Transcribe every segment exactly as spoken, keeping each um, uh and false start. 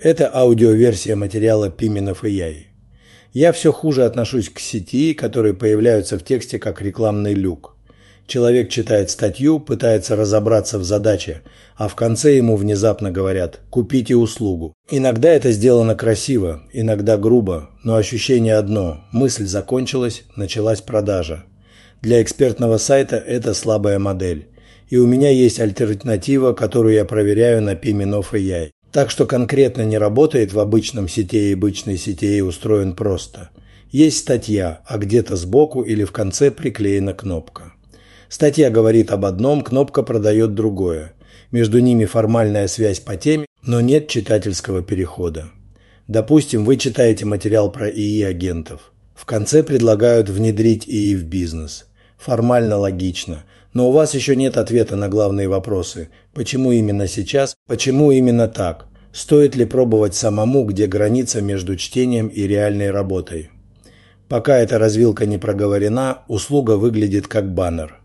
Это аудиоверсия материала Пименов эй ай. Я все хуже отношусь к сети, которые появляются в тексте как рекламный люк. Человек читает статью, пытается разобраться в задаче, а в конце ему внезапно говорят «купите услугу». Иногда это сделано красиво, иногда грубо, но ощущение одно – мысль закончилась, началась продажа. Для экспертного сайта это слабая модель. И у меня есть альтернатива, которую я проверяю на Пименов эй ай. Так что конкретно не работает в обычном сети и обычной сети устроен просто. Есть статья, а где-то сбоку или в конце приклеена кнопка. Статья говорит об одном, кнопка продает другое. Между ними формальная связь по теме, но нет читательского перехода. Допустим, вы читаете материал про ИИ-агентов. В конце предлагают внедрить ИИ в бизнес. Формально логично, но у вас еще нет ответа на главные вопросы. Почему именно сейчас? Почему именно так? Стоит ли пробовать самому, где граница между чтением и реальной работой? Пока эта развилка не проговорена, услуга выглядит как баннер.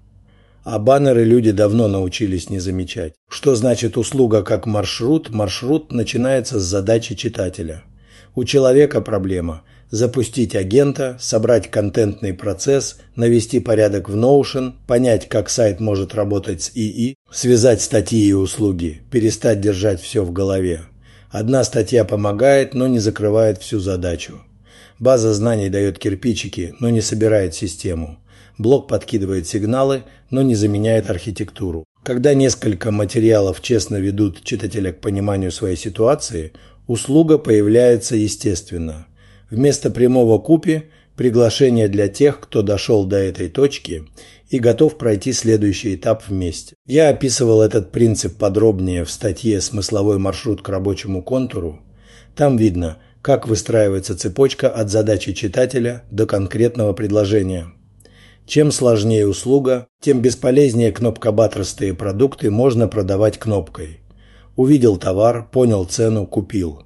А баннеры люди давно научились не замечать. Что значит услуга как маршрут? Маршрут начинается с задачи читателя. У человека проблема – запустить агента, собрать контентный процесс, навести порядок в Notion, понять, как сайт может работать с ИИ, связать статьи и услуги, перестать держать все в голове. Одна статья помогает, но не закрывает всю задачу. База знаний дает кирпичики, но не собирает систему. Блог подкидывает сигналы, но не заменяет архитектуру. Когда несколько материалов честно ведут читателя к пониманию своей ситуации, услуга появляется естественно. Вместо прямого купи – приглашение для тех, кто дошел до этой точки и готов пройти следующий этап вместе. Я описывал этот принцип подробнее в статье «Смысловой маршрут к рабочему контуру». Там видно, как выстраивается цепочка от задачи читателя до конкретного предложения. Чем сложнее услуга, тем бесполезнее кнопкобаторстые продукты можно продавать кнопкой. Увидел товар, понял цену, купил.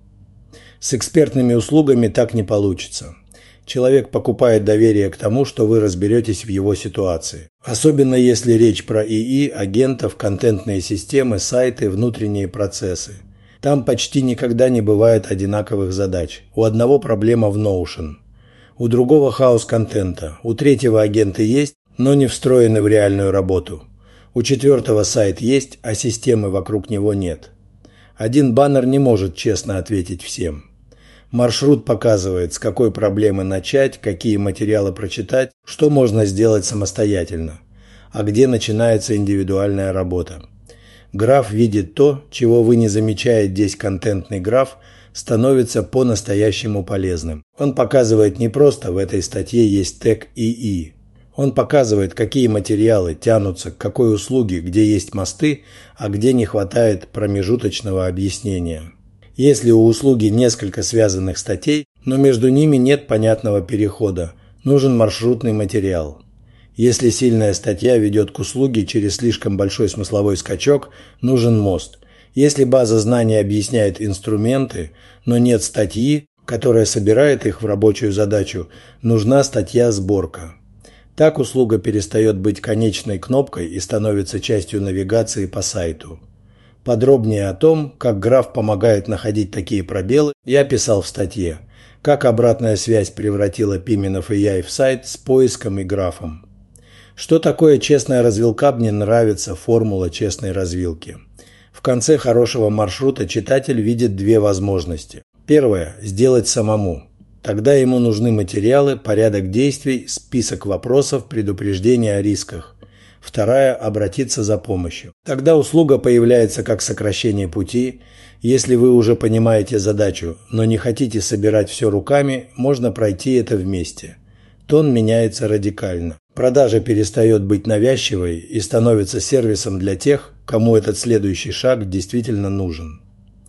С экспертными услугами так не получится. Человек покупает доверие к тому, что вы разберетесь в его ситуации. Особенно если речь про ИИ, агентов, контентные системы, сайты, внутренние процессы. Там почти никогда не бывает одинаковых задач. У одного проблема в Notion. У другого хаос контента, у третьего агенты есть, но не встроены в реальную работу. У четвертого сайт есть, а системы вокруг него нет. Один баннер не может честно ответить всем. Маршрут показывает, с какой проблемы начать, какие материалы прочитать, что можно сделать самостоятельно, а где начинается индивидуальная работа. Граф видит то, чего вы не замечаете здесь. Контентный граф становится по-настоящему полезным. Он показывает не просто в этой статье есть тег ИИ. Он показывает, какие материалы тянутся к какой услуге, где есть мосты, а где не хватает промежуточного объяснения. Если у услуги несколько связанных статей, но между ними нет понятного перехода, нужен маршрутный материал. Если сильная статья ведет к услуге через слишком большой смысловой скачок, нужен мост. Если база знаний объясняет инструменты, но нет статьи, которая собирает их в рабочую задачу, нужна статья-сборка. Так услуга перестает быть конечной кнопкой и становится частью навигации по сайту. Подробнее о том, как граф помогает находить такие пробелы, я писал в статье «Как обратная связь превратила Пименов эй ай в сайт с поиском и графом». Что такое честная развилка? Мне нравится формула честной развилки. В конце хорошего маршрута читатель видит две возможности. Первое – сделать самому. Тогда ему нужны материалы, порядок действий, список вопросов, предупреждения о рисках. Вторая – обратиться за помощью. Тогда услуга появляется как сокращение пути. Если вы уже понимаете задачу, но не хотите собирать все руками, можно пройти это вместе. Тон меняется радикально. Продажа перестает быть навязчивой и становится сервисом для тех, кому этот следующий шаг действительно нужен.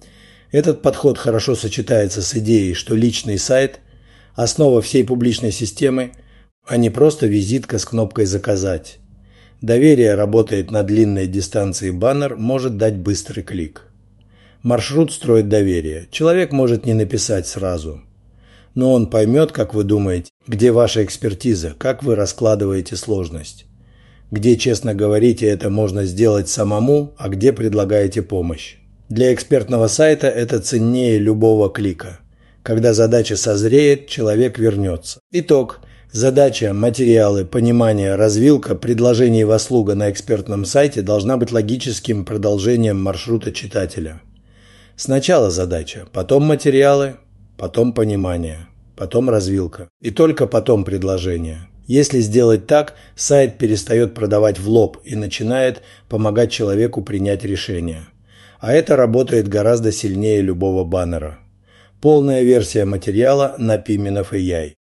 Этот подход хорошо сочетается с идеей, что личный сайт – основа всей публичной системы, а не просто визитка с кнопкой «Заказать». Доверие работает на длинной дистанции, баннер может дать быстрый клик. Маршрут строит доверие. Человек может не написать сразу. Но он поймет, как вы думаете, где ваша экспертиза, как вы раскладываете сложность. Где, честно говорите, это можно сделать самому, а где предлагаете помощь. Для экспертного сайта это ценнее любого клика. Когда задача созреет, человек вернется. Итог. Задача, материалы, понимание, развилка предложений во слуга на экспертном сайте должна быть логическим продолжением маршрута читателя. Сначала задача, потом материалы, потом понимание, потом развилка. И только потом предложение. Если сделать так, сайт перестает продавать в лоб и начинает помогать человеку принять решение. А это работает гораздо сильнее любого баннера. Полная версия материала на Piminov точка эй ай.